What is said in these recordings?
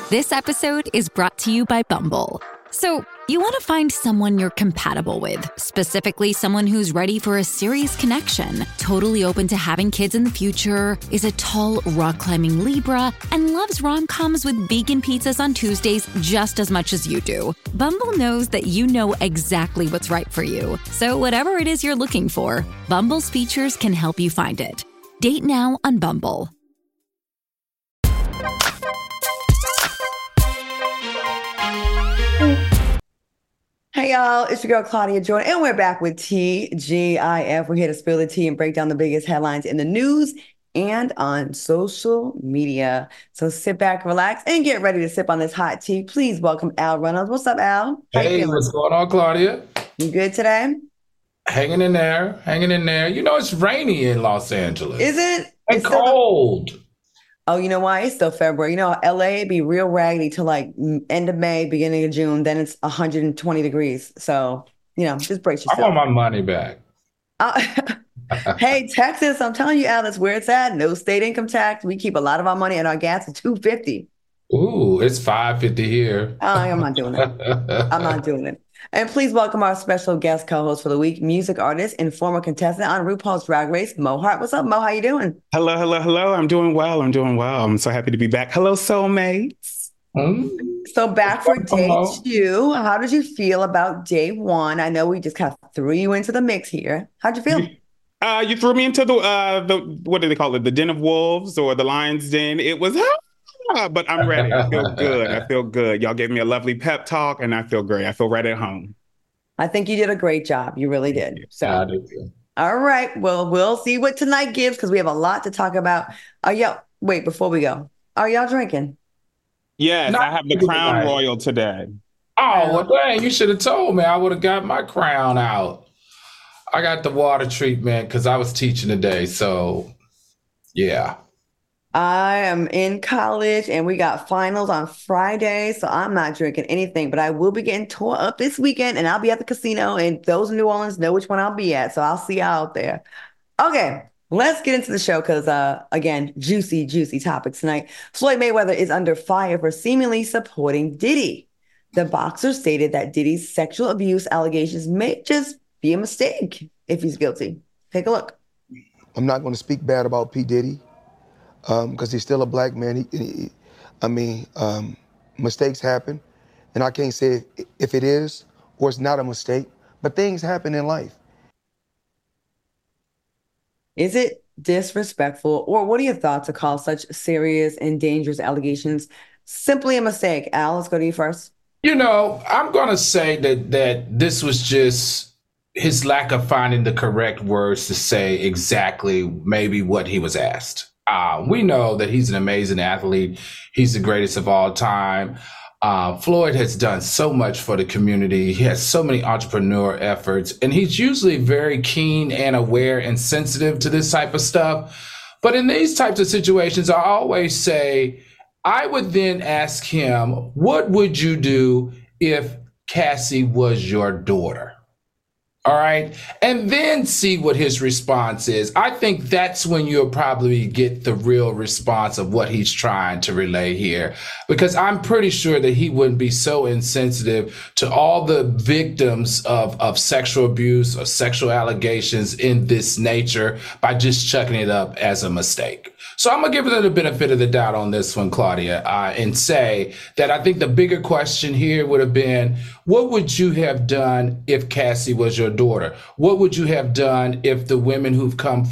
This episode is brought to you by Bumble. So, you want to find someone you're compatible with, specifically someone who's ready for a serious connection, totally open to having kids in the future, is a tall, rock-climbing Libra, and loves rom-coms with vegan pizzas on Tuesdays just as much as you do. Bumble knows that you know exactly what's right for you. So whatever it is you're looking for, Bumble's features can help you find it. Date now on Bumble. Hey y'all, it's your girl Claudia Jordan, and we're back with TGIF. We're here to spill the tea and break down the biggest headlines in the news and on social media. So sit back, relax, and get ready to sip on this hot tea. Please welcome Al Reynolds. What's up, Al? Hey, what's going on, Claudia? You good today? Hanging in there, hanging in there. You know, it's rainy in Los Angeles. Is it? And cold. Oh, you know why? It's still February. You know, LA be real raggedy till like end of May, beginning of June. Then it's 120 degrees. So, you know, just brace yourself. I want my money back. Hey, Texas, I'm telling you, Al, that's where it's at. No state income tax. We keep a lot of our money and our gas at $2.50. Ooh, it's $5.50 here. I'm not doing it. I'm not doing it. And please welcome our special guest co-host for the week, music artist and former contestant on RuPaul's Drag Race, Mo Hart. What's up, Mo? How you doing? Hello, hello, hello. I'm doing well. I'm so happy to be back. Hello, soulmates. So back for day 2. How did you feel about day 1? I know we just kind of threw you into the mix here. How'd you feel? You threw me into the what do they call it? The Den of Wolves or the Lion's Den. It was but I'm ready. I feel good. I feel good. Y'all gave me a lovely pep talk, and I feel great. I feel right at home. I think you did a great job. You really did. So, I did too. All right. Well, we'll see what tonight gives because we have a lot to talk about. Wait, before we go, are y'all drinking? Yes, I have the Crown Royal today. Oh, well, dang, you should have told me. I would have got my crown out. I got the water treatment because I was teaching today. So, yeah. I am in college and we got finals on Friday, so I'm not drinking anything, but I will be getting tore up this weekend and I'll be at the casino, and those in New Orleans know which one I'll be at, so I'll see you out there. Okay, let's get into the show because, again, juicy topic tonight. Floyd Mayweather is under fire for seemingly supporting Diddy. The boxer stated that Diddy's sexual abuse allegations may just be a mistake if he's guilty. Take a look. I'm not going to speak bad about P. Diddy. Because he's still a black man. Mistakes happen. And I can't say if it is or it's not a mistake, but things happen in life. Is it disrespectful, or what are your thoughts to call such serious and dangerous allegations simply a mistake? Al, let's go to you first. You know, I'm going to say that this was just his lack of finding the correct words to say exactly maybe what he was asked. We know that he's an amazing athlete. He's the greatest of all time. Floyd has done so much for the community. He has so many entrepreneur efforts, and he's usually very keen and aware and sensitive to this type of stuff. But in these types of situations, I always say, I would then ask him, what would you do if Cassie was your daughter? All right. And then see what his response is. I think that's when you'll probably get the real response of what he's trying to relay here, because I'm pretty sure that he wouldn't be so insensitive to all the victims of sexual abuse or sexual allegations in this nature by just chucking it up as a mistake. So I'm going to give it the benefit of the doubt on this one, Claudia, and say that I think the bigger question here would have been, what would you have done if Cassie was your daughter? What would you have done if the woman who's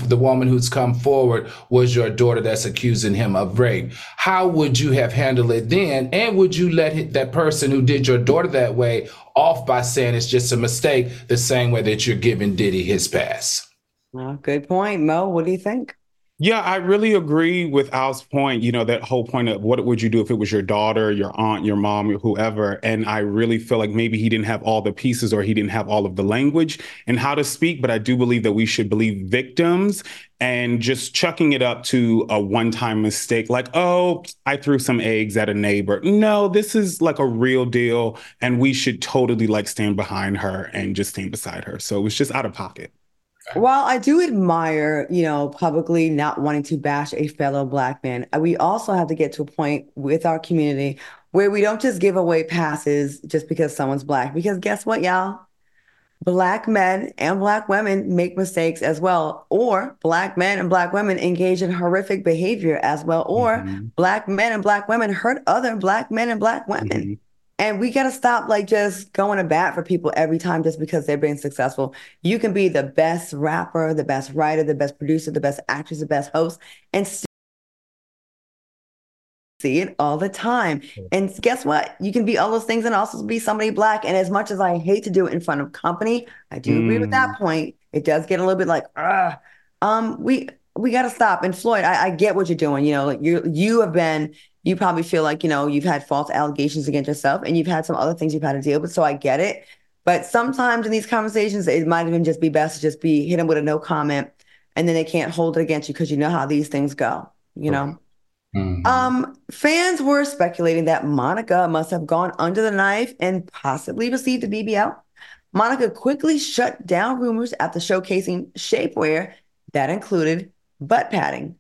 come forward was your daughter that's accusing him of rape? How would you have handled it then? And would you let that person who did your daughter that way off by saying it's just a mistake, the same way that you're giving Diddy his pass? Well, good point. Mo, what do you think? Yeah, I really agree with Al's point, that whole point of what would you do if it was your daughter, your aunt, your mom, or whoever. And I really feel like maybe he didn't have all the pieces, or he didn't have all of the language and how to speak. But I do believe that we should believe victims, and just chucking it up to a one-time mistake like, oh, I threw some eggs at a neighbor. No, this is like a real deal. And we should totally stand behind her and just stand beside her. So it was just out of pocket. While I do admire, publicly not wanting to bash a fellow Black man, we also have to get to a point with our community where we don't just give away passes just because someone's Black. Because guess what, y'all? Black men and Black women make mistakes as well, or Black men and Black women engage in horrific behavior as well, or Black men and Black women hurt other Black men and Black women. And we got to stop like just going to bat for people every time just because they're being successful. You can be the best rapper, the best writer, the best producer, the best actress, the best host, and see it all the time. And guess what? You can be all those things and also be somebody Black. And as much as I hate to do it in front of company, I do agree with that point. It does get a little bit like, we got to stop. And Floyd, I get what you're doing. You know, like you probably feel like, you know, you've had false allegations against yourself and you've had some other things you've had to deal with. So I get it. But sometimes in these conversations, it might even just be best to just hit them with a no comment, and then they can't hold it against you because you know how these things go, you know? Fans were speculating that Monica must have gone under the knife and possibly received a BBL. Monica quickly shut down rumors after showcasing shapewear that included butt padding.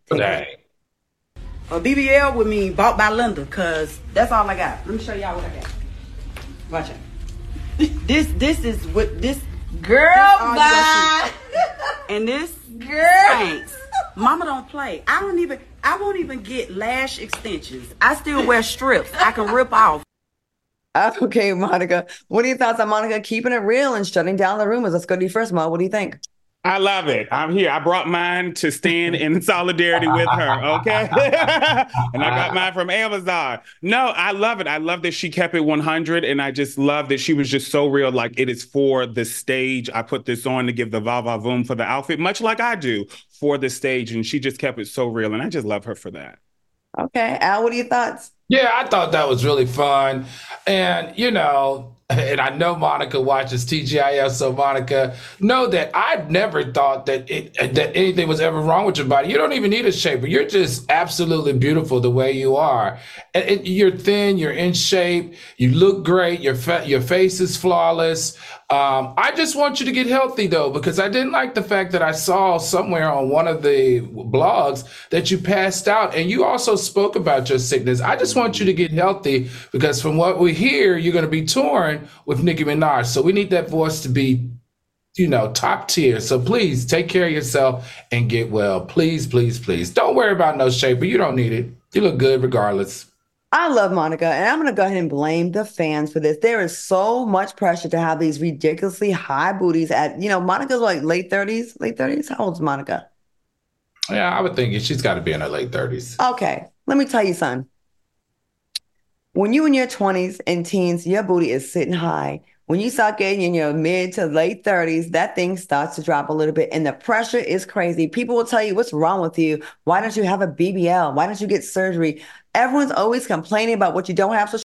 A BBL with me bought by Linda, because that's all I got. Let me show y'all what I got. Watch it. This is what this girl bye. And this girl thanks. Mama don't play. I won't even get lash extensions. I still wear strips I can rip off. Okay, Monica. What are your thoughts on Monica keeping it real and shutting down the rumors? Let's go to you first, Mo. What do you think? I love it. I'm here. I brought mine to stand in solidarity with her, okay? And I got mine from Amazon. No, I love it. I love that she kept it 100, and I just love that she was just so real. Like, it is for the stage. I put this on to give the va-va-voom for the outfit, much like I do for the stage, and she just kept it so real, and I just love her for that. Okay. Al, what are your thoughts? Yeah, I thought that was really fun. And, you know, and I know Monica watches TGIF, so Monica, know that I've never thought that that anything was ever wrong with your body. You don't even need a shaper. You're just absolutely beautiful the way you are. And you're thin, you're in shape, you look great, your face is flawless. I just want you to get healthy, though, because I didn't like the fact that I saw somewhere on one of the blogs that you passed out, and you also spoke about your sickness. I just want you to get healthy, because from what we hear, you're going to be touring with Nicki Minaj. So we need that voice to be, you know, top tier. So please take care of yourself and get well. Please, please, please. Don't worry about no shaper. You don't need it. You look good regardless. I love Monica, and I'm going to go ahead and blame the fans for this. There is so much pressure to have these ridiculously high booties at, you know, Monica's like late 30s. Late 30s? How old is Monica? Yeah, I would think she's got to be in her late 30s. Okay, let me tell you something. When you in your 20s and teens, your booty is sitting high. When you start getting in your mid to late 30s, that thing starts to drop a little bit, and the pressure is crazy. People will tell you, what's wrong with you? Why don't you have a BBL? Why don't you get surgery? Everyone's always complaining about what you don't have, so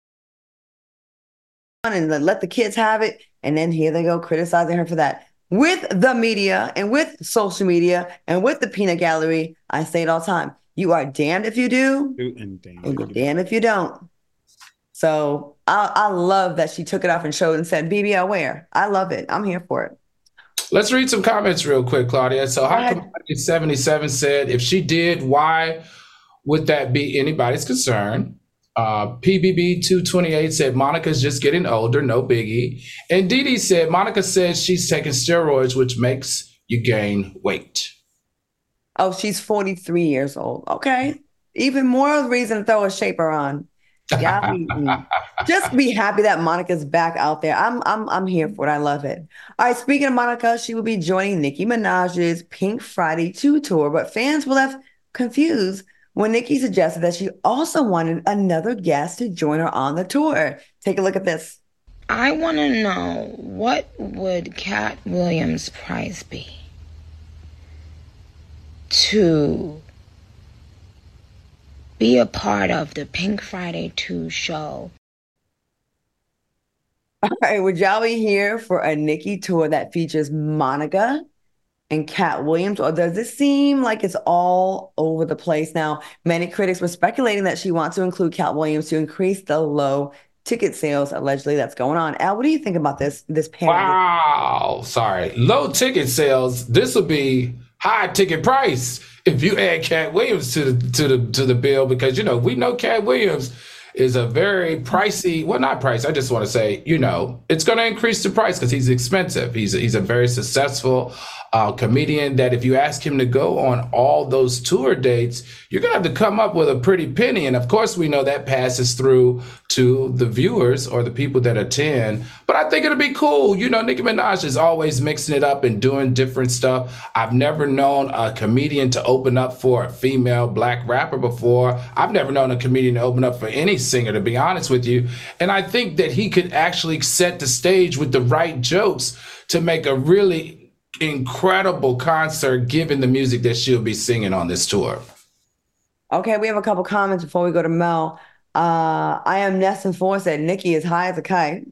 and let the kids have it. And then here they go criticizing her for that. With the media and with social media and with the peanut gallery, I say it all the time. You are damned if you do, and you're damned if you don't. So I love that she took it off and showed and said, BBL wear. I love it. I'm here for it. Let's read some comments real quick, Claudia. So Hot77 said, if she did, why would that be anybody's concern? PBB228 said, Monica's just getting older, no biggie. And Dee said, Monica says she's taking steroids, which makes you gain weight. Oh, she's 43 years old. Okay. Even more reason to throw a shaper on. Yeah, just be happy that Monica's back out there. I'm here for it. I love it. All right, speaking of Monica, she will be joining Nicki Minaj's Pink Friday 2 tour, but fans were left confused when Nicki suggested that she also wanted another guest to join her on the tour. Take a look at this. I want to know, what would Cat Williams' price be to be a part of the Pink Friday 2 show? All right, would y'all be here for a Nicki tour that features Monica and Cat Williams, or does it seem like it's all over the place now? Many critics were speculating that she wants to include Cat Williams to increase the low ticket sales, allegedly, that's going on. Al, what do you think about this pairing? Wow, sorry. Low ticket sales. This will be high ticket price if you add Cat Williams to the bill, because, you know, we know Cat Williams is a very pricey, well, not price. I just want to say, it's going to increase the price because he's expensive. He's a very successful comedian that if you ask him to go on all those tour dates, you're going to have to come up with a pretty penny. And of course, we know that passes through to the viewers or the people that attend. But I think it'll be cool. Nicki Minaj is always mixing it up and doing different stuff. I've never known a comedian to open up for a female black rapper before. I've never known a comedian to open up for any singer, to be honest with you. And I think that he could actually set the stage with the right jokes to make a really incredible concert given the music that she'll be singing on this tour. Okay, we have a couple comments before we go to Mel. I am Nesson 4 said Nicki is high as a kite.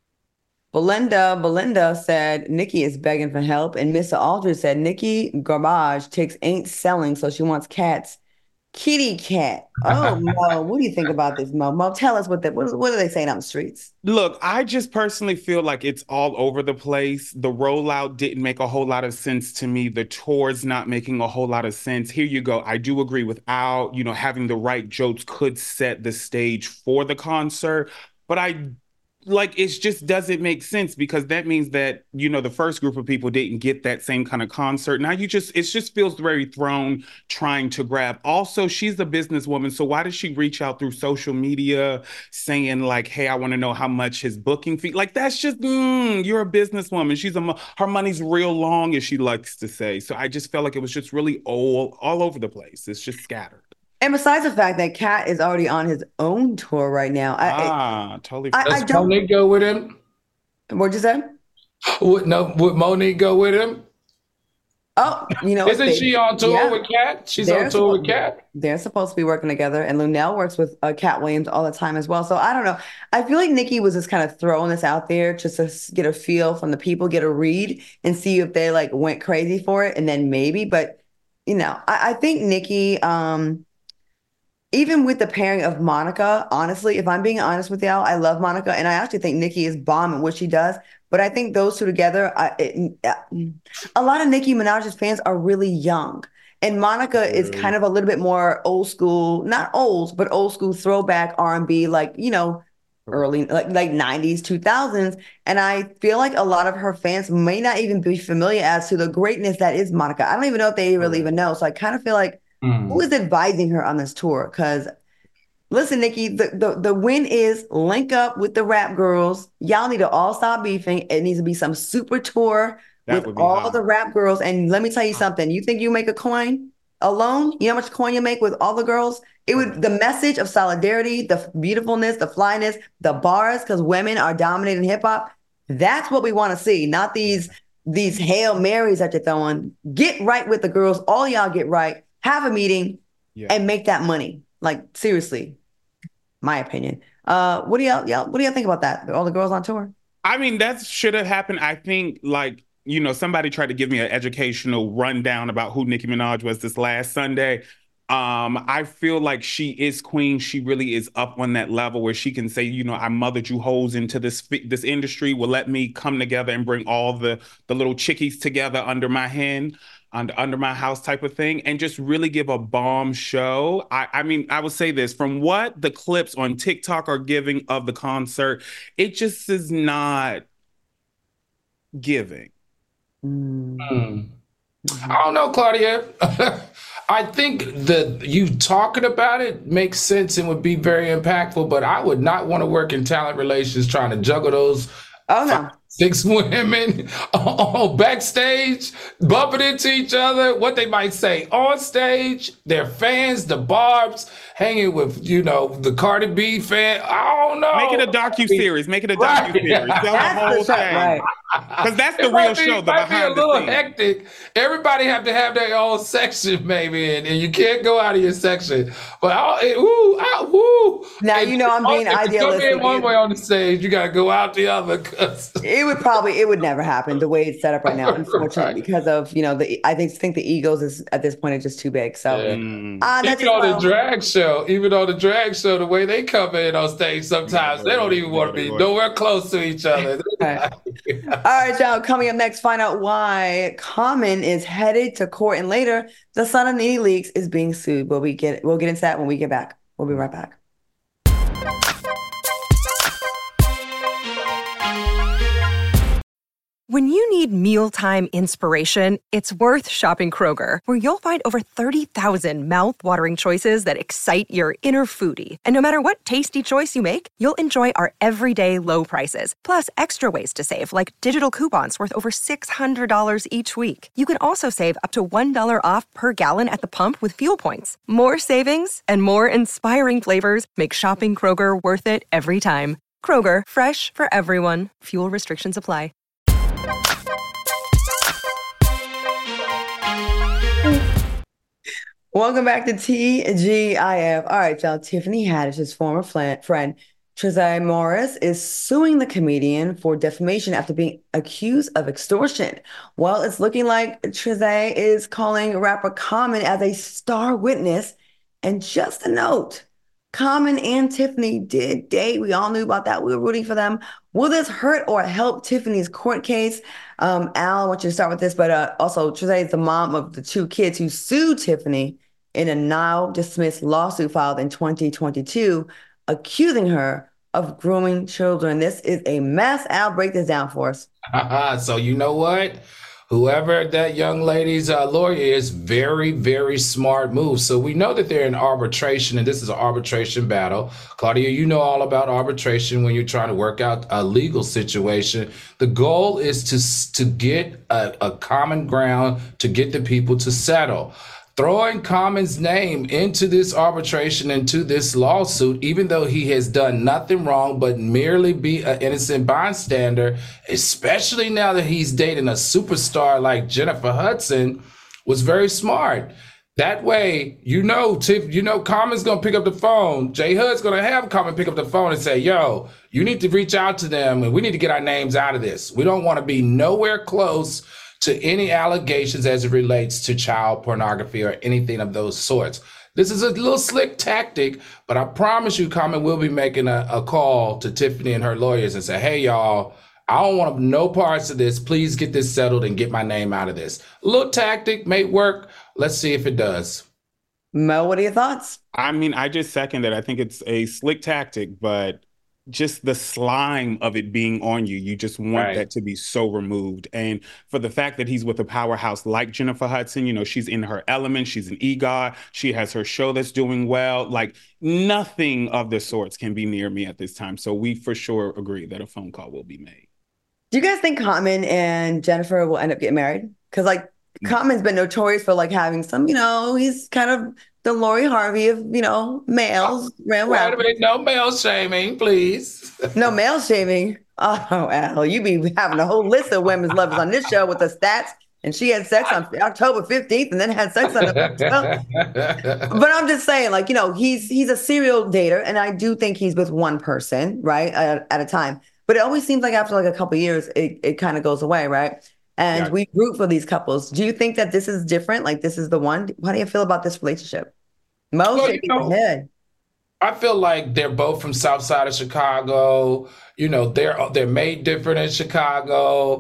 Belinda said Nicki is begging for help. And Mr. Aldridge said Nicki garbage ticks ain't selling, so she wants cats. Kitty cat. Oh, Mo, what do you think about this, Mo? Mo, tell us what are they saying on the streets? Look, I just personally feel like it's all over the place. The rollout didn't make a whole lot of sense to me. The tour's not making a whole lot of sense. Here you go. I do agree without, having the right jokes could set the stage for the concert. But it just doesn't make sense because that means that, the first group of people didn't get that same kind of concert. Now it just feels very thrown trying to grab. Also, she's a businesswoman. So why does she reach out through social media saying like, hey, I want to know how much his booking fee? Like, that's just, you're a businesswoman. Her money's real long, as she likes to say. So I just felt like it was just really all over the place. It's just scattered. And besides the fact that Cat is already on his own tour right now. Totally. Does Monique go with him? What'd you say? Would Monique go with him? Oh, Isn't she on tour with Cat? She's on tour with Cat. They're supposed to be working together. And Luenell works with Cat Williams all the time as well. So I don't know. I feel like Nicki was just kind of throwing this out there just to get a feel from the people, get a read and see if they like went crazy for it. And then maybe, but I think Nicki, even with the pairing of Monica, honestly, if I'm being honest with y'all, I love Monica. And I actually think Nicki is bomb at what she does. But I think those two together, a lot of Nicki Minaj's fans are really young. And Monica is kind of a little bit more old school, not old, but old school throwback R&B, like, early, like 90s, 2000s. And I feel like a lot of her fans may not even be familiar as to the greatness that is Monica. I don't even know if they really even know. So I kind of feel like, who is advising her on this tour? Because listen, Nicki, the win is link up with the rap girls. Y'all need to all stop beefing. It needs to be some super tour with all the rap girls. And let me tell you something. You think you make a coin alone? You know how much coin you make with all the girls? It would the message of solidarity, the beautifulness, the flyness, the bars, because women are dominating hip hop. That's what we want to see, not these Hail Marys that you're throwing. Get right with the girls. All y'all get right. Have a meeting and make that money. Like, seriously, my opinion. What do y'all think about that? All the girls on tour? I mean, that should have happened. I think, somebody tried to give me an educational rundown about who Nicki Minaj was this last Sunday. I feel like she is queen. She really is up on that level where she can say, I mothered you hoes into this industry. Well, let me come together and bring all the little chickies together under my hand. Under my house type of thing, and just really give a bomb show. I mean, I would say this, from what the clips on TikTok are giving of the concert, it just is not giving. I don't know, Claudia. I think that you talking about it makes sense and would be very impactful, but I would not want to work in talent relations trying to juggle those 6 women backstage, bumping into each other, what they might say on stage, their fans, the Barbs, hanging with, the Cardi B fan. I don't know. Make it a docu-series. Make it a docu-series. Tell the whole thing. Because that's the real show, the behind the scenes. It might be a little hectic. Everybody have to have their own section, maybe, and you can't go out of your section. But now, I'm being idealistic. Come in one way on the stage, you got to go out the other. It would never happen the way it's set up right now, unfortunately, because of, I think the egos is at this point are just too big. So even on the drag show, the way they come in on stage, sometimes they don't even want to be nowhere close to each other. All right, y'all. Coming up next, find out why Common is headed to court, and later, the son of NeNe Leakes is being sued. We'll get into that when we get back. We'll be right back. When you need mealtime inspiration, it's worth shopping Kroger, where you'll find over 30,000 mouth-watering choices that excite your inner foodie. And no matter what tasty choice you make, you'll enjoy our everyday low prices, plus extra ways to save, like digital coupons worth over $600 each week. You can also save up to $1 off per gallon at the pump with fuel points. More savings and more inspiring flavors make shopping Kroger worth it every time. Kroger, fresh for everyone. Fuel restrictions apply. Welcome back to TGIF. All right, y'all. Tiffany Haddish's former friend, Trezay Morris, is suing the comedian for defamation after being accused of extortion. Well, it's looking like Trezay is calling rapper Common as a star witness. And just a note, Common and Tiffany did date. We all knew about that. We were rooting for them. Will this hurt or help Tiffany's court case? Al, I want you to start with this, but also Trezay is the mom of the two kids who sued Tiffany in a now dismissed lawsuit filed in 2022, accusing her of grooming children. This is a mess. Al, break this down for us. So you know what? Whoever that young lady's lawyer is, very, very smart move. So we know that they're in arbitration, and this is an arbitration battle. Claudia, you know all about arbitration when you're trying to work out a legal situation. The goal is to get a common ground, to get the people to settle. Throwing Common's name into this arbitration, into this lawsuit, even though he has done nothing wrong but merely be an innocent bystander, especially now that he's dating a superstar like Jennifer Hudson, was very smart. That way, Common's going to pick up the phone. J. Hud's going to have Common pick up the phone and say, yo, you need to reach out to them and we need to get our names out of this. We don't want to be nowhere close to any allegations as it relates to child pornography or anything of those sorts. This is a little slick tactic, but I promise you, Common will be making a call to Tiffany and her lawyers and say, hey, y'all, I don't want no parts of this. Please get this settled and get my name out of this. A little tactic may work. Let's see if it does. Mo, what are your thoughts? I mean, I just second that. I think it's a slick tactic, but just the slime of it being on you, you just want that to be so removed. And for the fact that he's with a powerhouse like Jennifer Hudson, she's in her element, she's an EGOT, she has her show that's doing well. Like, nothing of the sorts can be near me at this time. So we for sure agree that a phone call will be made. Do you guys think Common and Jennifer will end up getting married? Because Common's been notorious for having some, he's kind of the Lori Harvey of, males. Wait a minute, no male shaming, please. No male shaming. Oh, Al, you be having a whole list of women's lovers on this show with the stats. And she had sex on October 15th and then had sex on November 12th. But I'm just saying, he's a serial dater. And I do think he's with one person, right, at a time. But it always seems like after a couple of years, it kind of goes away, right? And we root for these couples. Do you think that this is different? This is the one? How do you feel about this relationship? Mo, shaking your head. I feel like they're both from South Side of Chicago. They're made different in Chicago.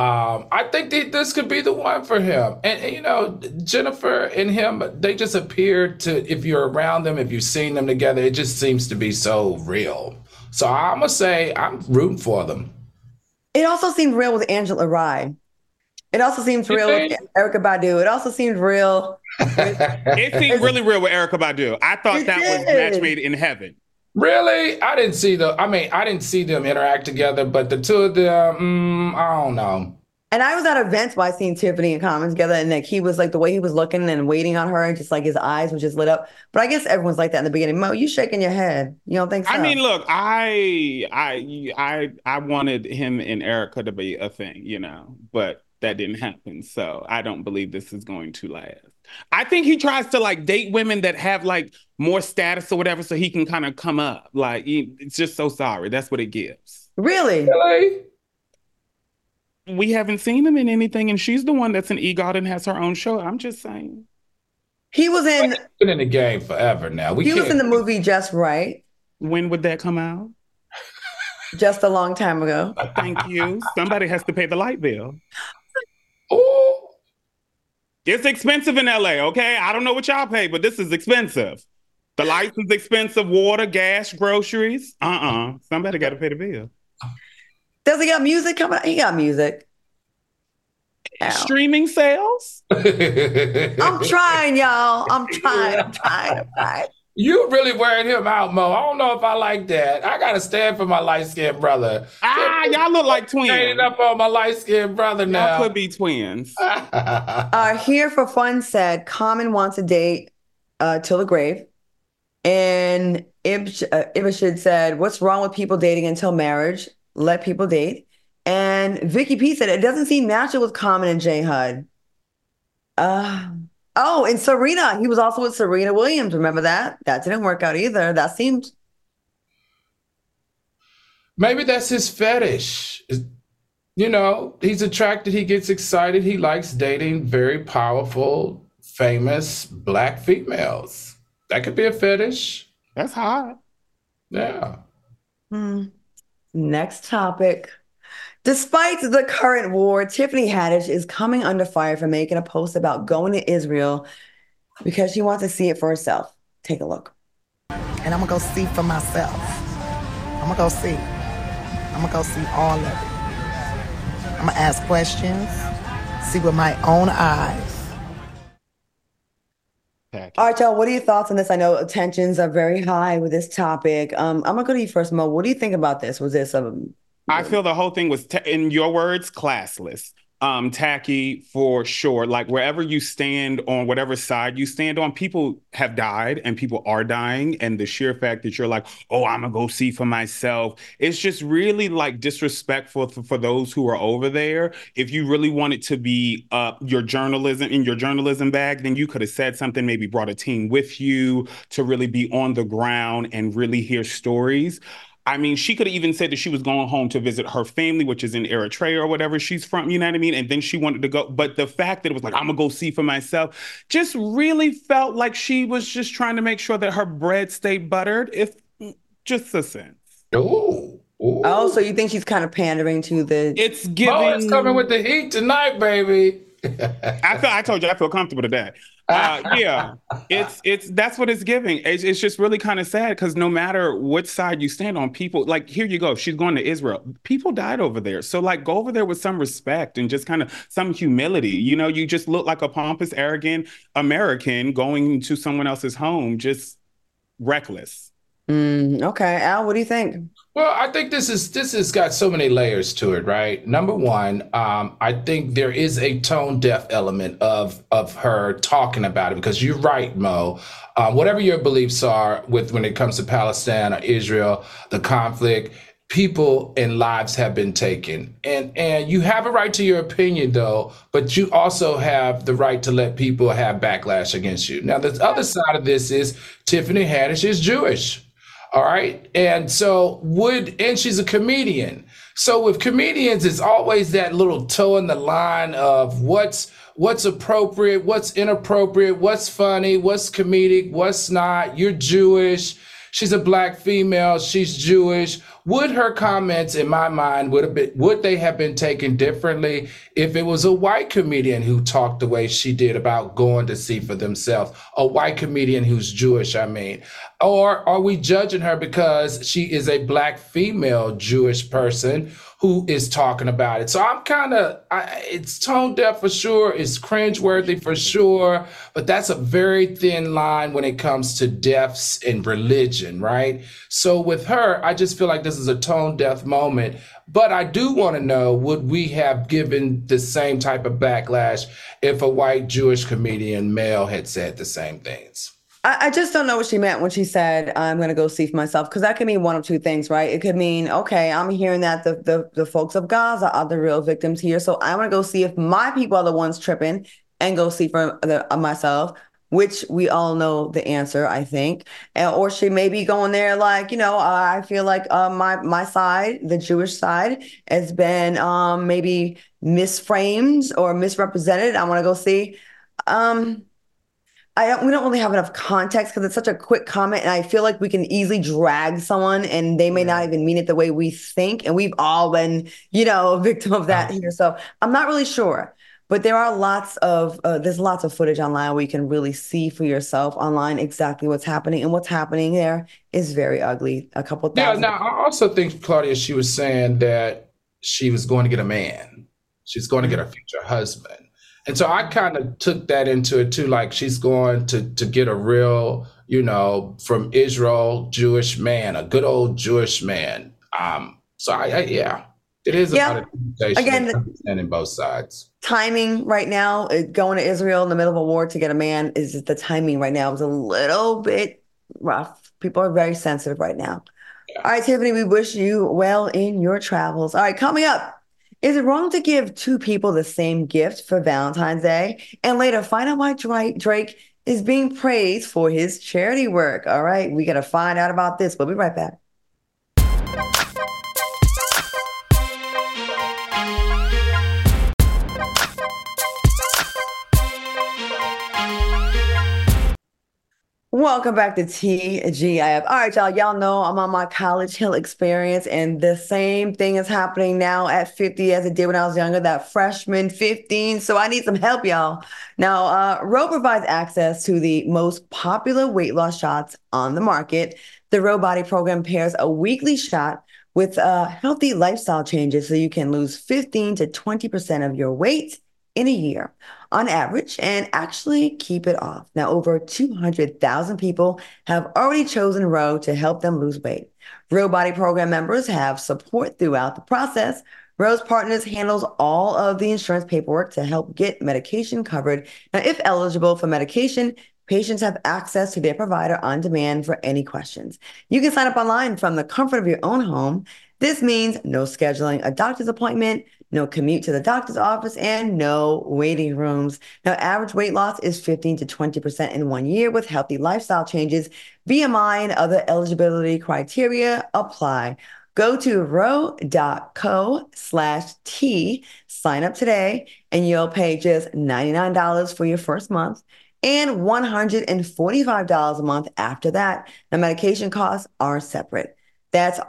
I think this could be the one for him. And Jennifer and him, they just appear to, if you're around them, if you've seen them together, it just seems to be so real. So I'm going to say I'm rooting for them. It also seemed real with Angela Rye. It also seems real with Erykah Badu. It also seemed real. It seemed really real with Erykah Badu. I thought that was match made in heaven. Really? I didn't see them interact together, but the two of them, I don't know. And I was at events where I seen Tiffany and Common together, and he was the way he was looking and waiting on her, and just his eyes were just lit up. But I guess everyone's like that in the beginning. Mo, you shaking your head. You don't think so? I mean, look, I wanted him and Erykah to be a thing, but that didn't happen. So I don't believe this is going to last. I think he tries to date women that have more status or whatever, so he can kind of come up. It's just so sorry. That's what it gives. Really? We haven't seen him in anything, and she's the one that's an EGOT and has her own show. I'm just saying. He was in... He's been in the game forever now. He was in the movie Just Right. When would that come out? Just a long time ago. Thank you. Somebody has to pay the light bill. Oh, it's expensive in LA, okay? I don't know what y'all pay, but this is expensive. The lights is expensive, water, gas, groceries. Somebody got to pay the bill. Does he got music coming out? He got music. Streaming sales? I'm trying, y'all. I'm trying. You really wearing him out, Mo. I don't know if I like that. I gotta stand for my light-skinned brother. Y'all look like twins. Standing up on my light-skinned brother now. Y'all could be twins. Here for Fun said, Common wants to date till the grave. And Ibashid said, what's wrong with people dating until marriage? Let people date. And Vicky P said, it doesn't seem natural with Common and J Hud. And Serena. He was also with Serena Williams. Remember that? That didn't work out either. That seemed... Maybe that's his fetish. You know, he's attracted. He gets excited. He likes dating very powerful, famous Black females. That could be a fetish. That's hot. Yeah. Next topic. Despite the current war, Tiffany Haddish is coming under fire for making a post about going to Israel because she wants to see it for herself. Take a look. And I'm going to go see for myself. I'm going to go see. I'm going to go see all of it. I'm going to ask questions, see with my own eyes. All right, y'all, what are your thoughts on this? I know tensions are very high with this topic. I'm going to go to you first, Mo. What do you think about this? Was this I feel the whole thing was, in your words, classless. Tacky for sure. Like wherever you stand on whatever side you stand on, people have died and people are dying. And the sheer fact that you're like, oh, I'm gonna go see for myself. It's just really like disrespectful for those who are over there. If you really wanted to be your journalism bag, then you could have said something, maybe brought a team with you to really be on the ground and really hear stories. I mean, she could have even said that she was going home to visit her family, which is in Eritrea or whatever she's from, you know what I mean? And then she wanted to go. But the fact that it was like, I'm going to go see for myself, just really felt like she was just trying to make sure that her bread stayed buttered, if just a sense. Ooh. Oh, so you think she's kind of pandering to the... It's giving... Oh, it's coming with the heat tonight, baby. I told you I feel comfortable today. Yeah, it's that's what it's giving. It's just really kind of sad because no matter what side you stand on, people like, here you go. She's going to Israel. People died over there. So like go over there with some respect and just kind of some humility. You know, you just look like a pompous, arrogant American going to someone else's home, just reckless. Okay. Al, what do you think? Well, I think this has got so many layers to it, right? Number one, I think there is a tone deaf element of her talking about it, because you're right, Mo. Whatever your beliefs are when it comes to Palestine or Israel, the conflict, people and lives have been taken. And you have a right to your opinion, though, but you also have the right to let people have backlash against you. Now, the other side of this is Tiffany Haddish is Jewish. All right. And so and she's a comedian. So with comedians, it's always that little toe in the line of what's appropriate, what's inappropriate, what's funny, what's comedic, what's not. You're Jewish. She's a Black female. She's Jewish. Would her comments, in my mind, would they have been taken differently if it was a white comedian who talked the way she did about going to see for themselves? A white comedian who's Jewish, I mean. Or are we judging her because she is a Black female Jewish person who is talking about it? So it's tone deaf for sure. It's cringeworthy for sure. But that's a very thin line when it comes to deaths in religion, right? So with her, I just feel like this is a tone deaf moment. But I do want to know, would we have given the same type of backlash if a white Jewish comedian male had said the same things? I just don't know what she meant when she said, I'm going to go see for myself, because that could mean one of two things, right? It could mean, okay, I'm hearing that the folks of Gaza are the real victims here, so I want to go see if my people are the ones tripping and go see for myself, which we all know the answer, I think. Or she may be going there like, I feel like my side, the Jewish side, has been maybe misframed or misrepresented. I want to go see. We don't really have enough context because it's such a quick comment, and I feel like we can easily drag someone and they may not even mean it the way we think. And we've all been, a victim of that here. So I'm not really sure, but there are there's lots of footage online where you can really see for yourself online exactly what's happening, and what's happening there is very ugly. A couple thousand. Yeah. Now I also think, Claudia, she was saying that she was going to get a man. She's going to get her future husband. And so I kind of took that into it too, like she's going to get a real, from Israel, Jewish man, a good old Jewish man. So it is about a conversation. Again, understanding both sides. Timing right now, going to Israel in the middle of a war to get a man, is the timing right now is a little bit rough. People are very sensitive right now. Yeah. All right, Tiffany, we wish you well in your travels. All right, coming up. Is it wrong to give two people the same gift for Valentine's Day? And later, find out why Drake is being praised for his charity work. All right, we got to find out about this. We'll be right back. Welcome back to TGIF. All right, y'all. Y'all know I'm on my College Hill experience, and the same thing is happening now at 50 as it did when I was younger, that freshman 15. So I need some help, y'all. Now, Ro provides access to the most popular weight loss shots on the market. The Ro Body program pairs a weekly shot with healthy lifestyle changes so you can lose 15 to 20% of your weight in a year on average and actually keep it off. Now, over 200,000 people have already chosen Ro to help them lose weight. Ro Body program members have support throughout the process. Ro's Partners handles all of the insurance paperwork to help get medication covered. Now, if eligible for medication, patients have access to their provider on demand for any questions. You can sign up online from the comfort of your own home. This means no scheduling a doctor's appointment, no commute to the doctor's office, and no waiting rooms. Now, average weight loss is 15 to 20% in 1 year with healthy lifestyle changes. BMI and other eligibility criteria apply. Go to ro.co/T, sign up today, and you'll pay just $99 for your first month and $145 a month after that. Now, medication costs are separate. That's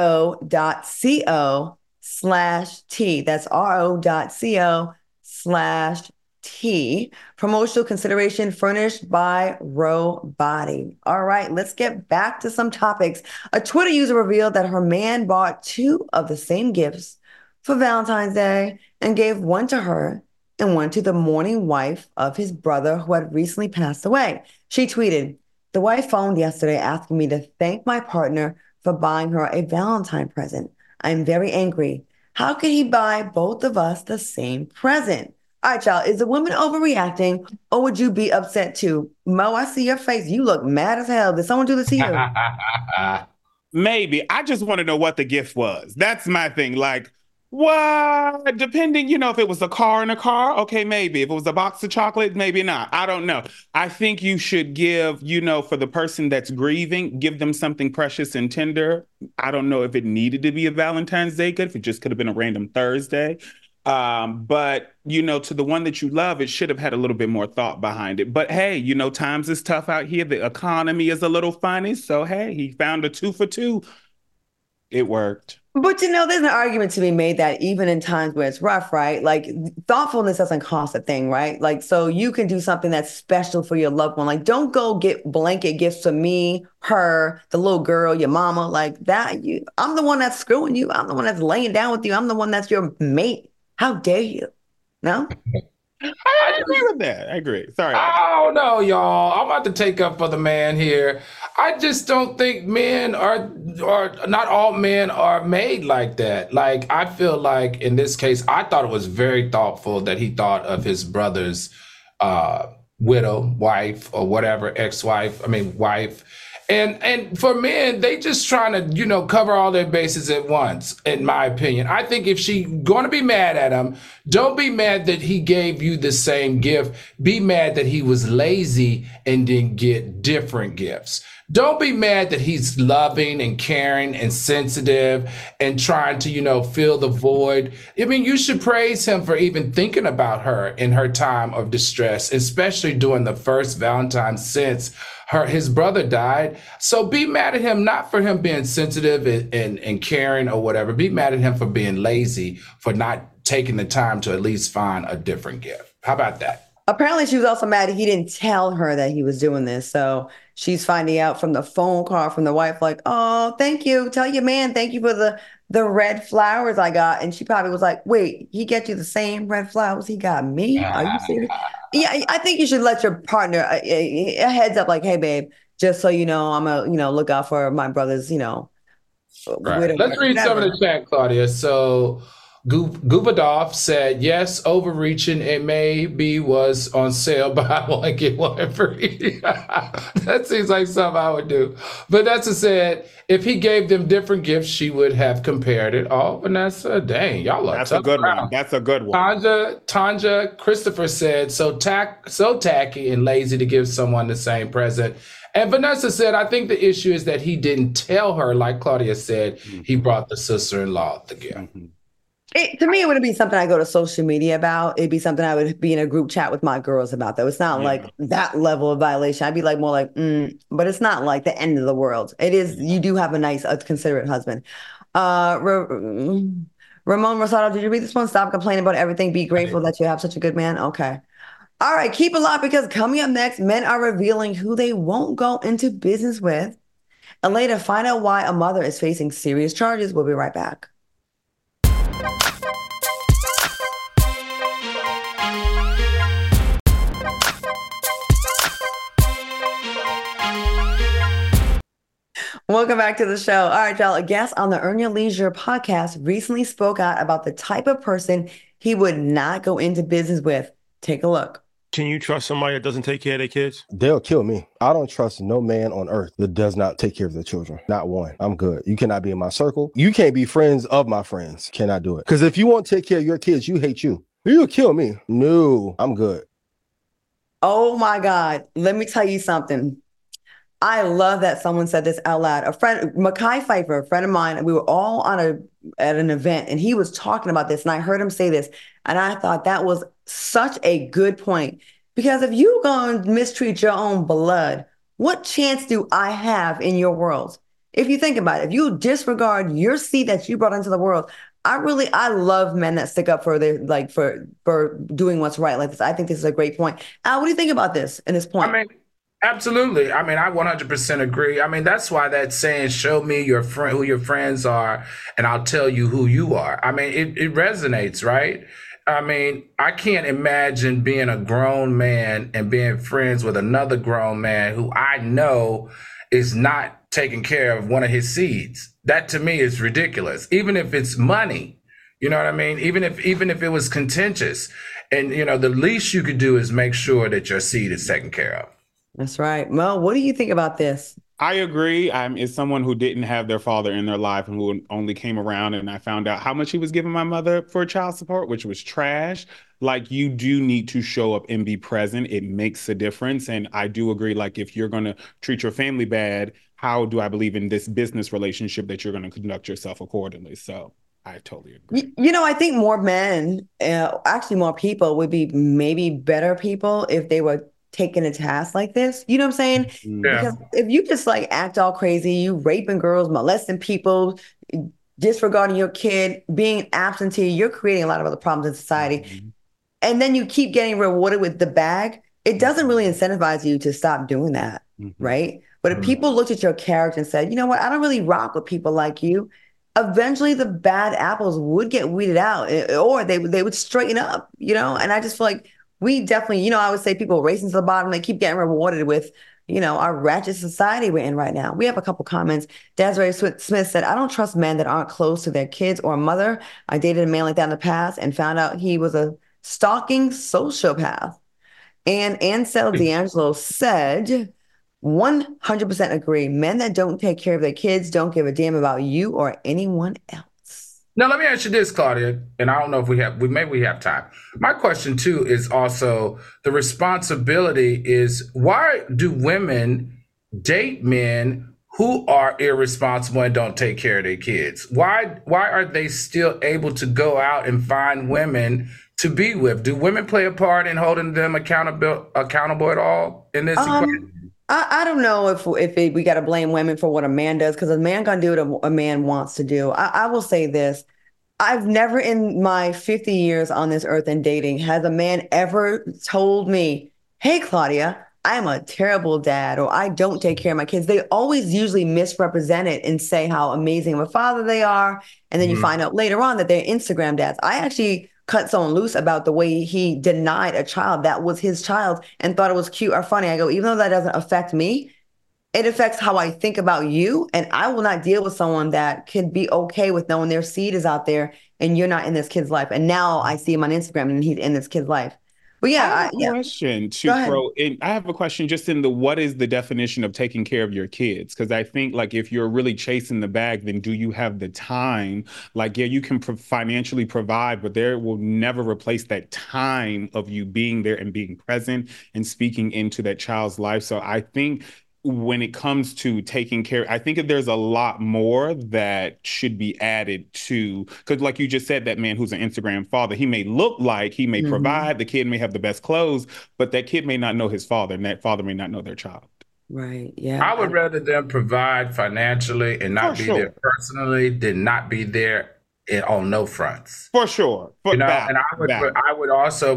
ro.co/T. That's ro.co/T. Promotional consideration furnished by Ro Body. All right, let's get back to some topics. A Twitter user revealed that her man bought two of the same gifts for Valentine's Day and gave one to her and one to the mourning wife of his brother who had recently passed away. She tweeted, "The wife phoned yesterday asking me to thank my partner for buying her a Valentine present. I'm very angry. How could he buy both of us the same present?" All right, y'all, is the woman overreacting or would you be upset too? Mo, I see your face. You look mad as hell. Did someone do this to you? Maybe. I just want to know what the gift was. That's my thing. Like, what? Depending, if it was a car in a car, okay, maybe. If it was a box of chocolate, maybe not. I don't know. I think you should give, for the person that's grieving, give them something precious and tender. I don't know if it needed to be a Valentine's Day gift. It just could have been a random Thursday. But, to the one that you love, it should have had a little bit more thought behind it. But hey, times is tough out here. The economy is a little funny. So, hey, he found a 2 for 2. It worked. But there's an argument to be made that even in times where it's rough, right? Like thoughtfulness doesn't cost a thing, right? Like, so you can do something that's special for your loved one. Like, don't go get blanket gifts for me, her, the little girl, your mama, like that. I'm the one that's screwing you. I'm the one that's laying down with you. I'm the one that's your mate. How dare you? No? I agree with that. I agree. Sorry. I don't know, y'all. I'm about to take up for the man here. I just don't think men are not all men are made like that. Like, I feel like in this case, I thought it was very thoughtful that he thought of his brother's widow, wife, or whatever, wife. And for men, they just trying to, cover all their bases at once, in my opinion. I think if she going to be mad at him, don't be mad that he gave you the same gift. Be mad that he was lazy and didn't get different gifts. Don't be mad that he's loving and caring and sensitive and trying to, fill the void. I mean, you should praise him for even thinking about her in her time of distress, especially during the first Valentine's since his brother died. So be mad at him, not for him being sensitive and caring or whatever. Be mad at him for being lazy, for not taking the time to at least find a different gift. How about that? Apparently, she was also mad he didn't tell her that he was doing this. So she's finding out from the phone call from the wife, like, "Oh, thank you. Tell your man thank you for the red flowers I got." And she probably was like, "Wait, he get you the same red flowers he got me? Are you serious?" Yeah, I think you should let your partner a heads up, like, "Hey, babe, just so you know, I'm a look out for my brother's Right. Let's read some of the chat, Claudia. So Gubadov said, yes, overreaching. It maybe was on sale, but I want to get one free. That seems like something I would do. Vanessa said, if he gave them different gifts, she would have compared it. Oh, Vanessa, dang, y'all are That's a good one. That's a good one. Tanja Christopher said, so tacky and lazy to give someone the same present. And Vanessa said, I think the issue is that he didn't tell her, like Claudia said, he brought the sister-in-law the gift. To me, it wouldn't be something I go to social media about. It'd be something I would be in a group chat with my girls about, though. It's not like that level of violation. I'd be like more like, but it's not like the end of the world. It is, you do have a nice, considerate husband. Ramon Rosado, did you read this one? Stop complaining about everything. Be grateful that you have such a good man. Okay. All right, keep it locked because coming up next, men are revealing who they won't go into business with. And later, find out why a mother is facing serious charges. We'll be right back. Welcome back to the show. All right, y'all. A guest on the Earn Your Leisure podcast recently spoke out about the type of person he would not go into business with. Take a look. Can you trust somebody that doesn't take care of their kids? They'll kill me. I don't trust no man on earth that does not take care of their children. Not one. I'm good. You cannot be in my circle. You can't be friends of my friends. Cannot do it. Because if you won't take care of your kids, you hate you. You'll kill me. No, I'm good. Oh my God. Let me tell you something. I love that someone said this out loud. A friend, Mekhi Phifer, a friend of mine, we were all at an event and he was talking about this and I heard him say this and I thought that was such a good point because if you go and mistreat your own blood, what chance do I have in your world? If you think about it, if you disregard your seed that you brought into the world, I love men that stick up for their, for doing what's right like this. I think this is a great point. Al, what do you think about this and this point? Absolutely. I 100% agree. That's why that saying, show me your friend, who your friends are, and I'll tell you who you are. It resonates, right? I can't imagine being a grown man and being friends with another grown man who I know is not taking care of one of his seeds. That to me is ridiculous. Even if it's money, you know what I mean? Even if it was contentious, and the least you could do is make sure that your seed is taken care of. That's right. Mel, what do you think about this? I agree. As someone who didn't have their father in their life and who only came around and I found out how much he was giving my mother for child support, which was trash. Like, you do need to show up and be present. It makes a difference. And I do agree, like, if you're going to treat your family bad, how do I believe in this business relationship that you're going to conduct yourself accordingly? So I totally agree. I think more men, actually more people would be maybe better people if they were taking a task like this. You know what I'm saying? Yeah. Because if you just act all crazy, you raping girls, molesting people, disregarding your kid, being absentee, you're creating a lot of other problems in society. Mm-hmm. And then you keep getting rewarded with the bag. It doesn't really incentivize you to stop doing that, right? But if people looked at your character and said, you know what, I don't really rock with people like you, eventually the bad apples would get weeded out or they would straighten up, And I just feel like we definitely, I would say people racing to the bottom, they keep getting rewarded with, our ratchet society we're in right now. We have a couple comments. Desiree Smith said, I don't trust men that aren't close to their kids or mother. I dated a man like that in the past and found out he was a stalking sociopath. And Ansel D'Angelo said, 100% agree. Men that don't take care of their kids don't give a damn about you or anyone else. Now, let me ask you this, Claudia, and I don't know if we have time. My question, too, is also the responsibility is why do women date men who are irresponsible and don't take care of their kids? Why are they still able to go out and find women to be with? Do women play a part in holding them accountable at all in this equation? I don't know if we got to blame women for what a man does, because a man gonna do what a man wants to do. I will say this. I've never in my 50 years on this earth and dating has a man ever told me, hey, Claudia, I'm a terrible dad or I don't take care of my kids. They always usually misrepresent it and say how amazing of a father they are. And then you find out later on that they're Instagram dads. I actually cut someone loose about the way he denied a child that was his child and thought it was cute or funny. I go, even though that doesn't affect me, it affects how I think about you. And I will not deal with someone that can be okay with knowing their seed is out there and you're not in this kid's life. And now I see him on Instagram and he's in this kid's life. But yeah, I have a question to throw in. I have a question just in the what is the definition of taking care of your kids? Because I think like if you're really chasing the bag, then do you have the time? Like, yeah, you can financially provide, but there will never replace that time of you being there and being present and speaking into that child's life. So I think when it comes to taking care, I think that there's a lot more that should be added to, because like you just said, that man who's an Instagram father, he may look like he may provide, the kid may have the best clothes, but that kid may not know his father and that father may not know their child. Right. Yeah. I would rather them provide financially and not be there personally than not be there on no fronts. For sure. And I would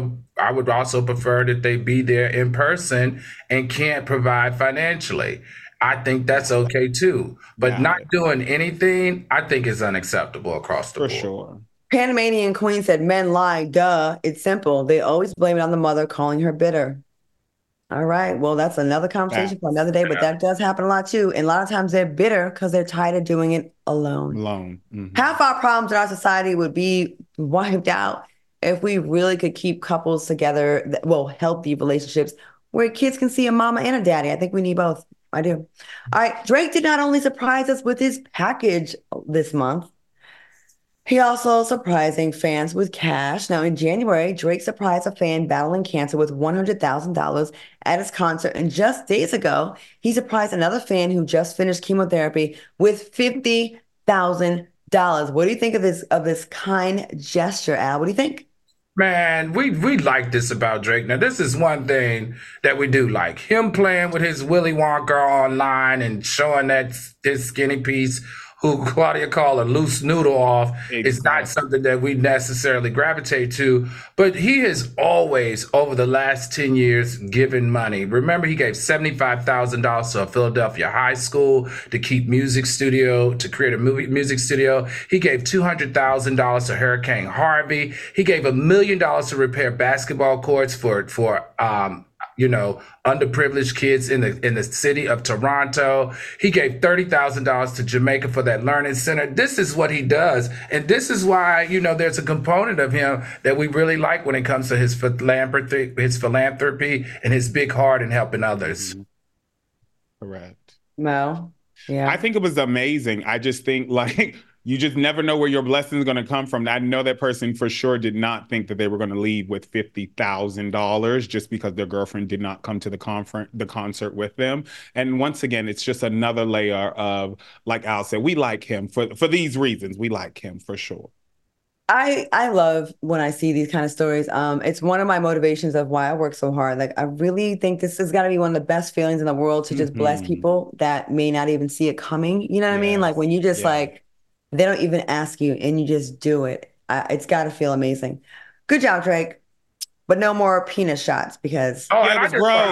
also prefer that they be there in person and can't provide financially. I think that's okay too. But not doing anything, I think is unacceptable across the board. For sure. Panamanian Queen said, men lie, duh. It's simple. They always blame it on the mother, calling her bitter. All right. Well, that's another conversation for another day, but that does happen a lot too. And a lot of times they're bitter because they're tired of doing it alone. Half our problems in our society would be wiped out if we really could keep couples together, healthy relationships where kids can see a mama and a daddy. I think we need both. I do. All right. Drake did not only surprise us with his package this month, he also surprising fans with cash. Now, in January, Drake surprised a fan battling cancer with $100,000 at his concert. And just days ago, he surprised another fan who just finished chemotherapy with $50,000. What do you think of this kind gesture, Al? What do you think? Man, we like this about Drake. Now, this is one thing that we do like. Him playing with his Willy Wonka online and showing that his skinny piece, who Claudia called a loose noodle off, is not something that we necessarily gravitate to. But he has always, over the last 10 years, given money. Remember, he gave $75,000 to a Philadelphia high school to create a music studio. He gave $200,000 to Hurricane Harvey. He gave $1 million to repair basketball courts for underprivileged kids in the city of Toronto. He gave $30,000 to Jamaica for that learning center. This is what he does. And this is why, there's a component of him that we really like when it comes to his philanthropy and his big heart in helping others. Correct. Well, yeah. I think it was amazing. I just think you just never know where your blessing is going to come from. I know that person for sure did not think that they were going to leave with $50,000 just because their girlfriend did not come to the concert with them. And once again, it's just another layer of, like Al said, we like him for these reasons. We like him for sure. I love when I see these kind of stories. It's one of my motivations of why I work so hard. Like, I really think this has got to be one of the best feelings in the world to just bless people that may not even see it coming. You know what I mean? Like when you just they don't even ask you and you just do it. It's got to feel amazing. Good job, Drake. But no more penis shots because I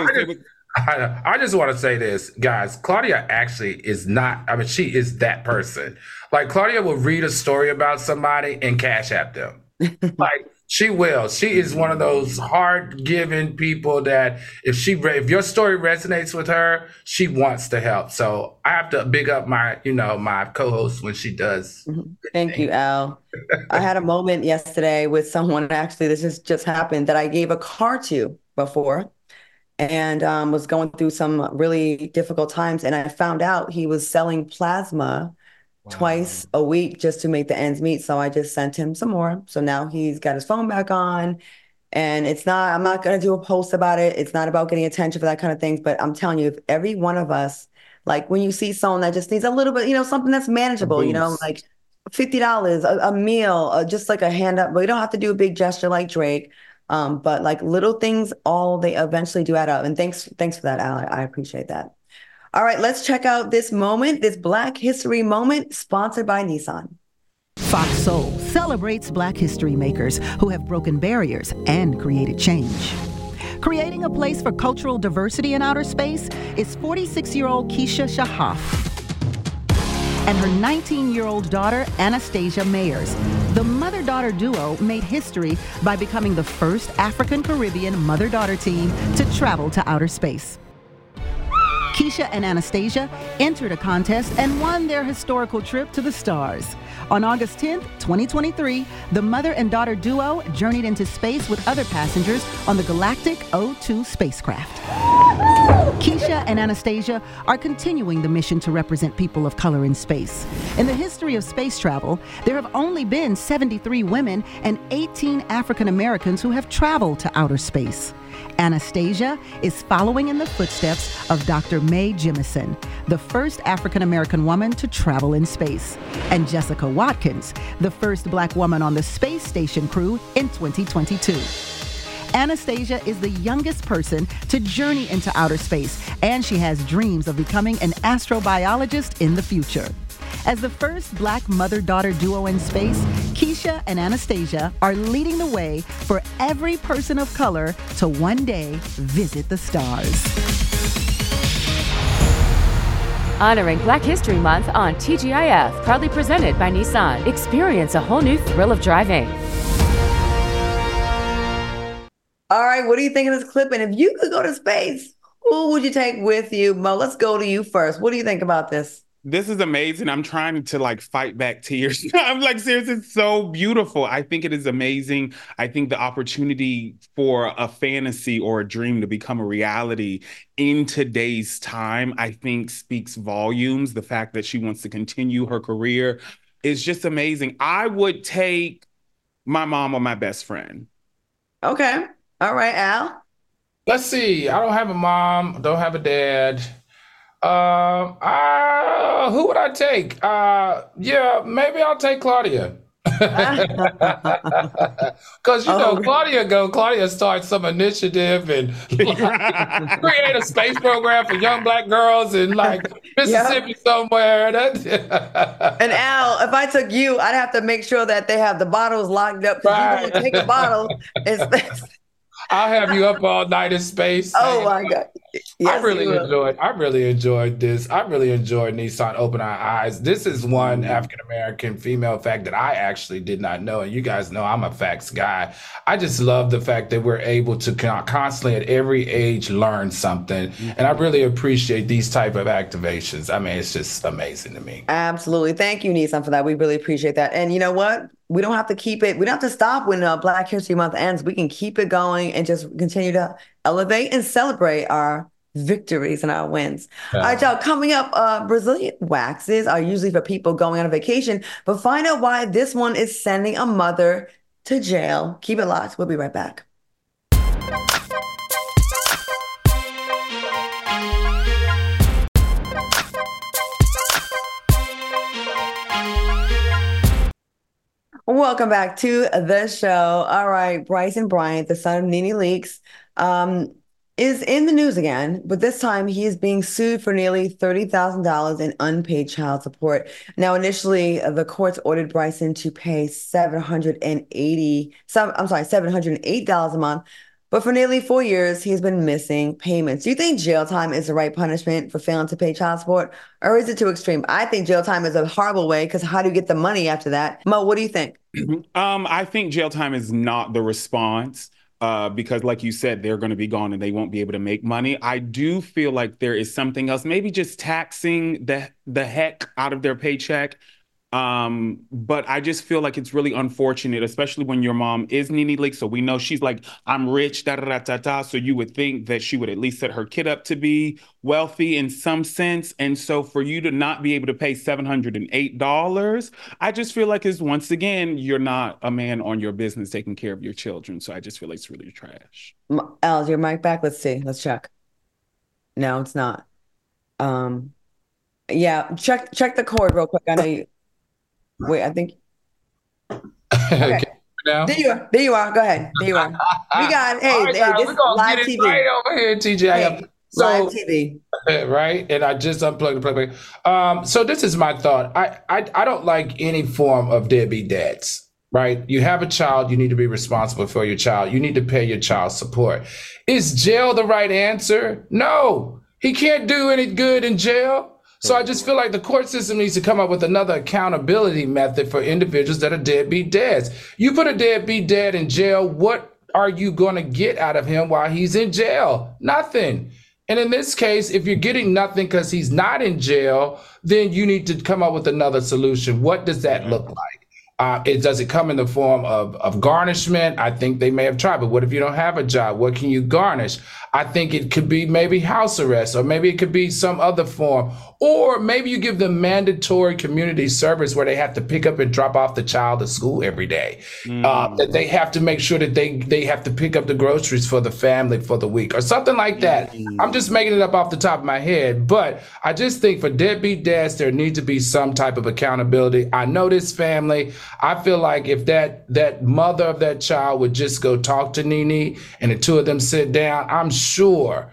just want to say this, guys. Claudia actually is not, she is that person. Like, Claudia will read a story about somebody and cash app them. Like, she will. She is one of those hard-giving people that if your story resonates with her, she wants to help. So I have to big up my co-host when she does. Thank you, Al. I had a moment yesterday with someone, actually, this just happened, that I gave a car to before and was going through some really difficult times. And I found out he was selling plasma twice a week just to make the ends meet. So I just sent him some more. So now he's got his phone back on, and I'm not going to do a post about it. It's not about getting attention for that kind of things. But I'm telling you, if every one of us, like when you see someone that just needs a little bit, something that's manageable, like $50, a meal, just like a hand up, but you don't have to do a big gesture like Drake. But like little things, they eventually do add up. And thanks for that, Al. I appreciate that. All right, let's check out this moment, this Black History moment, sponsored by Nissan. Fox Soul celebrates Black history makers who have broken barriers and created change. Creating a place for cultural diversity in outer space is 46-year-old Keisha Shahaf and her 19-year-old daughter, Anastasia Mayers. The mother-daughter duo made history by becoming the first African-Caribbean mother-daughter team to travel to outer space. Keisha and Anastasia entered a contest and won their historical trip to the stars. On August 10th, 2023, the mother and daughter duo journeyed into space with other passengers on the Galactic O2 spacecraft. Keisha and Anastasia are continuing the mission to represent people of color in space. In the history of space travel, there have only been 73 women and 18 African Americans who have traveled to outer space. Anastasia is following in the footsteps of Dr. Mae Jemison, the first African-American woman to travel in space, and Jessica Watkins, the first Black woman on the space station crew in 2022. Anastasia is the youngest person to journey into outer space, and she has dreams of becoming an astrobiologist in the future. As the first Black mother-daughter duo in space, Keisha and Anastasia are leading the way for every person of color to one day visit the stars. Honoring Black History Month on TGIF, proudly presented by Nissan. Experience a whole new thrill of driving. All right, what do you think of this clip? And if you could go to space, who would you take with you? Mo, let's go to you first. What do you think about this? This is amazing. I'm trying to fight back tears. I'm seriously, it's so beautiful. I think it is amazing. I think the opportunity for a fantasy or a dream to become a reality in today's time, I think speaks volumes. The fact that she wants to continue her career is just amazing. I would take my mom or my best friend. Okay. All right, Al. Let's see. I don't have a mom. Don't have a dad. Who would I take? Yeah, maybe I'll take Claudia. Because Claudia starts some initiative and create a space program for young Black girls in Mississippi somewhere. And Al, if I took you, I'd have to make sure that they have the bottles locked up. Right. You don't take a bottle. I'll have you up all night in space. Oh my God. Yes, I really enjoyed this. I really enjoyed Nissan Open Our Eyes. This is one African-American female fact that I actually did not know. And you guys know I'm a facts guy. I just love the fact that we're able to constantly at every age learn something. And I really appreciate these type of activations. I mean, it's just amazing to me. Absolutely. Thank you, Nissan, for that. We really appreciate that. And you know what? We don't have to keep it. We don't have to stop when Black History Month ends. We can keep it going and just continue to elevate and celebrate our victories and our wins. All right, y'all, coming up, Brazilian waxes are usually for people going on a vacation, but find out why this one is sending a mother to jail. Keep it locked. We'll be right back. Welcome back to the show. All right, Bryson Bryant, the son of Nene Leakes, is in the news again, but this time he is being sued for nearly $30,000 in unpaid child support. Now, initially, the courts ordered Bryson to pay $708 a month, but for nearly 4 years, he's been missing payments. Do you think jail time is the right punishment for failing to pay child support, or is it too extreme? I think jail time is a horrible way, because how do you get the money after that? Mo, what do you think? I think jail time is not the response. Because like you said, they're going to be gone and they won't be able to make money. I do feel like there is something else, maybe just taxing the heck out of their paycheck. But I just feel like it's really unfortunate, especially when your mom is Nene Leakes. So we know she's like, I'm rich, da-da-da-da-da. So you would think that she would at least set her kid up to be wealthy in some sense. And so for you to not be able to pay $708, I just feel like once again, you're not a man on your business taking care of your children. So I just feel like it's really trash. Al, is your mic back? Let's see. Let's check. No, it's not. Yeah, check the cord real quick. I know you. Wait, I think. Okay. Now? There you are. Go ahead. There you are. We got. Hey, right, this we're gonna live get it TV right over here, TJ. Hey, Live So, TV. right? And I just unplugged the plug. So this is my thought. I don't like any form of deadbeat dads, right? You have a child, you need to be responsible for your child. You need to pay your child support. Is jail the right answer? No, he can't do any good in jail. So I just feel like the court system needs to come up with another accountability method for individuals that are deadbeat dads. You put a deadbeat dad in jail, what are you going to get out of him while he's in jail? Nothing. And in this case, if you're getting nothing because he's not in jail, then you need to come up with another solution. What does that look like? Does it come in the form of garnishment? I think they may have tried, but what if you don't have a job? What can you garnish? I think it could be maybe house arrest, or maybe it could be some other form. Or maybe you give them mandatory community service where they have to pick up and drop off the child at school every day. That they have to make sure that they have to pick up the groceries for the family for the week or something like that. I'm just making it up off the top of my head. But I just think for deadbeat dads, there needs to be some type of accountability. I know this family. I feel like if that mother of that child would just go talk to Nene and the two of them sit down, I'm sure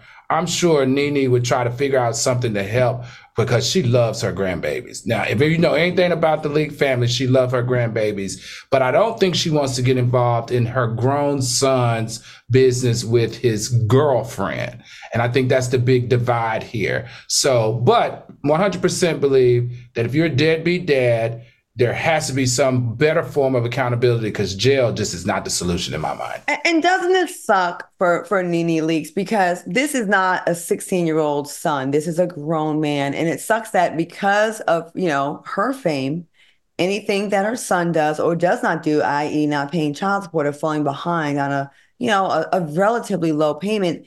Nene would try to figure out something to help, because she loves her grandbabies. Now, if you know anything about the Leak family, she loves her grandbabies, but I don't think she wants to get involved in her grown son's business with his girlfriend. And I think that's the big divide here. So, but 100% believe that if you're a deadbeat dad, there has to be some better form of accountability, because jail just is not the solution in my mind. And doesn't it suck for Nene Leakes? Because this is not a 16-year-old son. This is a grown man. And it sucks that because of, her fame, anything that her son does or does not do, i.e. not paying child support or falling behind on a relatively low payment,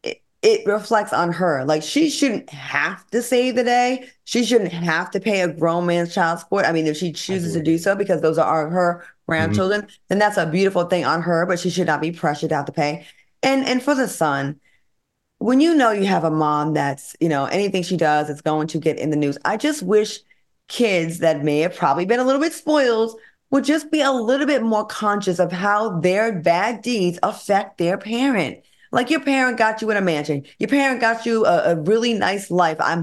it reflects on her. Like, she shouldn't have to save the day. She shouldn't have to pay a grown man's child support. I mean, if she chooses to do so, because those are her grandchildren, then that's a beautiful thing on her, but she should not be pressured to have to pay. And for the son, when you have a mom that's, anything she does is going to get in the news, I just wish kids that may have probably been a little bit spoiled would just be a little bit more conscious of how their bad deeds affect their parent. Like, your parent got you in a mansion. Your parent got you a really nice life. I'm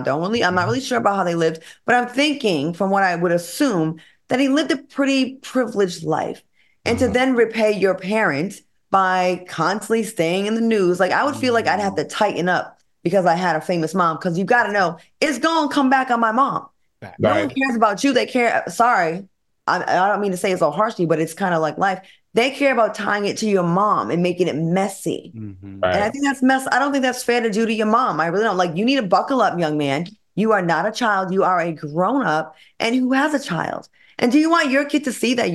not really sure about how they lived, but I'm thinking, from what I would assume, that he lived a pretty privileged life. And to then repay your parent by constantly staying in the news, like, I would feel like I'd have to tighten up because I had a famous mom. Because you got to know, it's going to come back on my mom. Right. No one cares about you. They care. Sorry, I don't mean to say it so harshly, but it's kind of like life. They care about tying it to your mom and making it messy. Right. And I think I don't think that's fair to do to your mom. I really don't. Like, you need to buckle up, young man. You are not a child. You are a grown up and who has a child. And do you want your kid to see that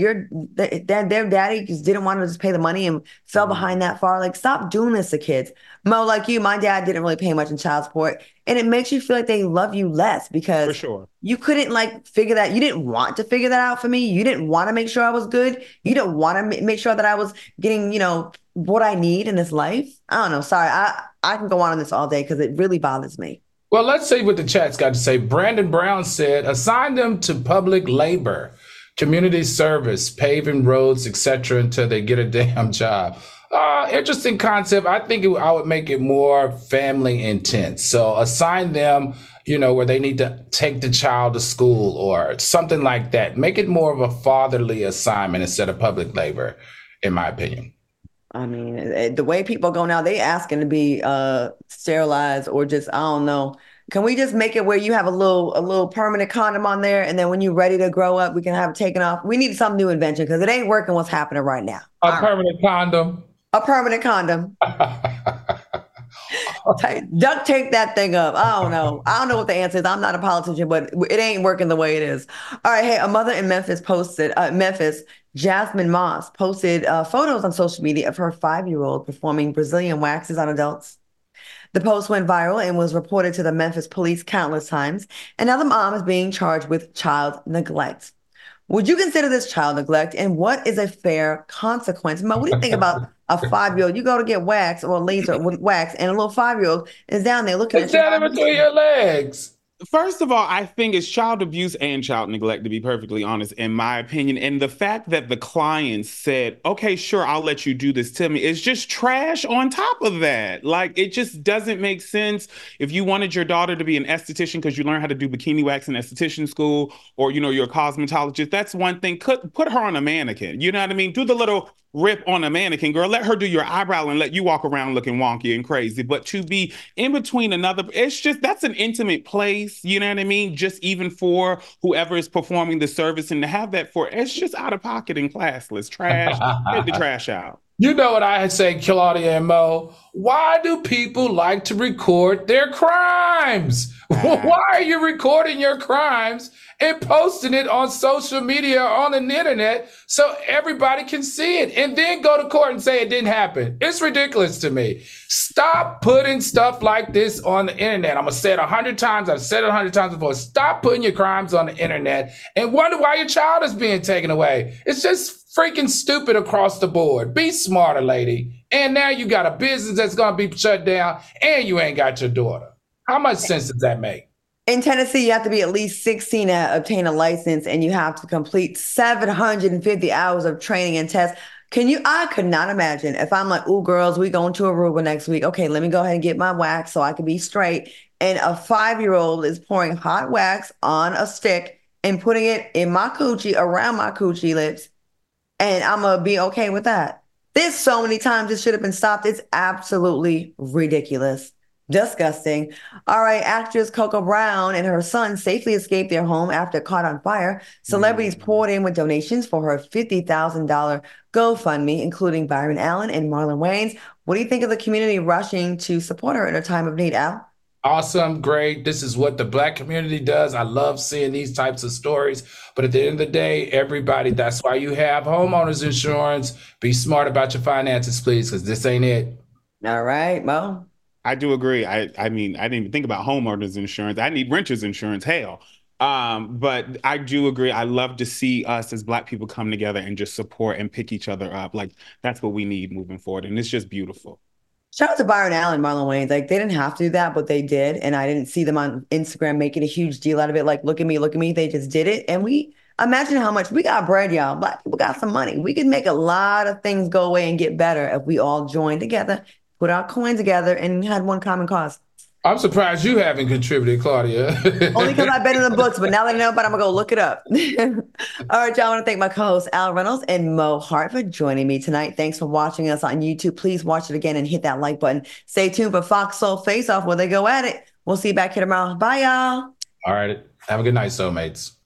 their daddy just didn't want to just pay the money and fell behind that far? Like, stop doing this to kids. Mo, like you, my dad didn't really pay much in child support. And it makes you feel like they love you less, because for sure, you couldn't figure that. You didn't want to figure that out for me. You didn't want to make sure I was good. You didn't want to make sure that I was getting, what I need in this life. I don't know. Sorry. I can go on this all day because it really bothers me. Well, let's see what the chat's got to say. Brandon Brown said, assign them to public labor, community service, paving roads, etc., until they get a damn job. Interesting concept. I think I would make it more family intense. So assign them, where they need to take the child to school or something like that. Make it more of a fatherly assignment instead of public labor, in my opinion. I mean, the way people go now, they asking to be sterilized or just, I don't know. Can we just make it where you have a little permanent condom on there, and then when you're ready to grow up, we can have it taken off? We need some new invention, because it ain't working what's happening right now. A permanent condom. A permanent condom. Duct tape that thing up. I don't know what the answer is. I'm not a politician, but it ain't working the way it is. All right. Hey, a mother in Memphis Jasmine Moss posted photos on social media of her 5-year-old performing Brazilian waxes on adults. The post went viral and was reported to the Memphis police countless times. And now the mom is being charged with child neglect. Would you consider this child neglect? And what is a fair consequence? Mo, what do you think about a 5-year-old? You go to get wax or laser with wax, and a little 5-year-old is down there looking at you. It's down in between your legs. First of all, I think it's child abuse and child neglect, to be perfectly honest, in my opinion. And the fact that the client said, okay, sure, I'll let you do this to me, is just trash on top of that. Like, it just doesn't make sense. If you wanted your daughter to be an esthetician because you learned how to do bikini wax in esthetician school, or, you know, you're a cosmetologist, that's one thing. Put her on a mannequin. You know what I mean? Do the little rip on a mannequin, girl. Let her do your eyebrow and let you walk around looking wonky and crazy. But to be in between another, it's just, that's an intimate place. You know what I mean? Just even for whoever is performing the service, and to have that for, it's just out of pocket and classless. Trash. Get the trash out. You know what I say, Claudia and Mo? Why do people like to record their crimes? Why are you recording your crimes and posting it on social media or on the internet so everybody can see it, and then go to court and say it didn't happen? It's ridiculous to me. Stop putting stuff like this on the internet. I'm going to say it 100 times. I've said it 100 times before. Stop putting your crimes on the internet and wonder why your child is being taken away. It's just freaking stupid across the board. Be smarter, lady. And now you got a business that's going to be shut down, and you ain't got your daughter. How much sense does that make? In Tennessee, you have to be at least 16 to obtain a license, and you have to complete 750 hours of training and tests. I could not imagine if I'm like, ooh, girls, we going to Aruba next week. Okay, let me go ahead and get my wax so I can be straight. And a 5-year-old is pouring hot wax on a stick and putting it in my coochie, around my coochie lips. And I'm going to be okay with that. There's so many times it should have been stopped. It's absolutely ridiculous. Disgusting. All right, actress Coco Brown and her son safely escaped their home after caught on fire. Celebrities poured in with donations for her $50,000 GoFundMe, including Byron Allen and Marlon Wayans. What do you think of the community rushing to support her in a time of need, Al? Awesome, great. This is what the Black community does. I love seeing these types of stories. But at the end of the day, everybody, that's why you have homeowners insurance. Be smart about your finances, please, because this ain't it. All right, Mo. I do agree. I mean, I didn't even think about homeowners insurance. I need renters insurance. Hell. But I do agree. I love to see us as Black people come together and just support and pick each other up. Like, that's what we need moving forward. And it's just beautiful. Shout out to Byron Allen, Marlon Wayans. Like, they didn't have to do that, but they did. And I didn't see them on Instagram making a huge deal out of it. Like, look at me. They just did it. And we imagine how much we got bread, y'all. Black people got some money. We could make a lot of things go away and get better if we all joined together, put our coins together, and had one common cause. I'm surprised you haven't contributed, Claudia. Only because I've been in the books, but now that I know about it, I'm going to go look it up. All right, y'all. I want to thank my co-hosts Al Reynolds and Mo Hart for joining me tonight. Thanks for watching us on YouTube. Please watch it again and hit that like button. Stay tuned for Fox Soul Face Off where they go at it. We'll see you back here tomorrow. Bye, y'all. All right. Have a good night, soulmates.